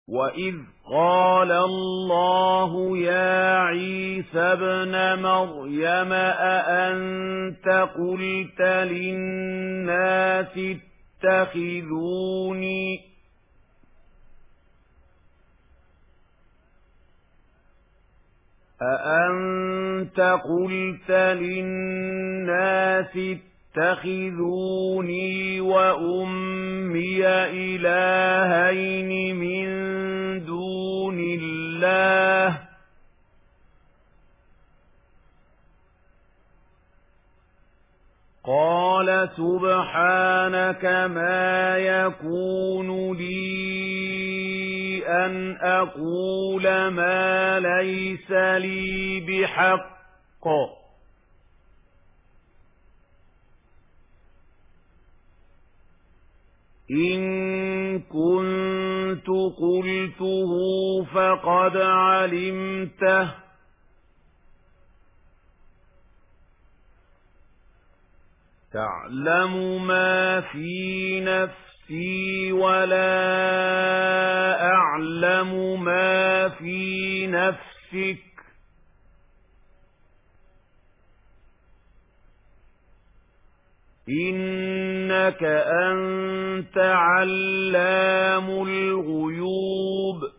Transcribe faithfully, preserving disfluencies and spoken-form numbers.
وَإِذْ قَالَ اللَّهُ يَا عِيسَى ابْنَ مَرْيَمَ أَأَنْتَ قُلْتَ لِلنَّاسِ اتَّخِذُونِي أَأَنْتَ قُلْتَ لِلنَّاسِ اتَّخِذُونِي وَأُمِّيَ إِلَٰهَيْنِ مِن دُونِ اللَّهِ قَالَ سُبْحَانَكَ مَا يَكُونُ لِي أَنْ أَقُولَ مَا لَيْسَ لِي بِحَقٍّ إِن كُنتُ قُلْتُهُ فَقَدْ عَلِمْتَهُ تَعْلَمُ مَا فِي نَفْسِي وَلَا أَعْلَمُ مَا فِي نَفْسِكَ إِنَّكَ أَنْتَ عَلَّامُ الْغُيُوبِ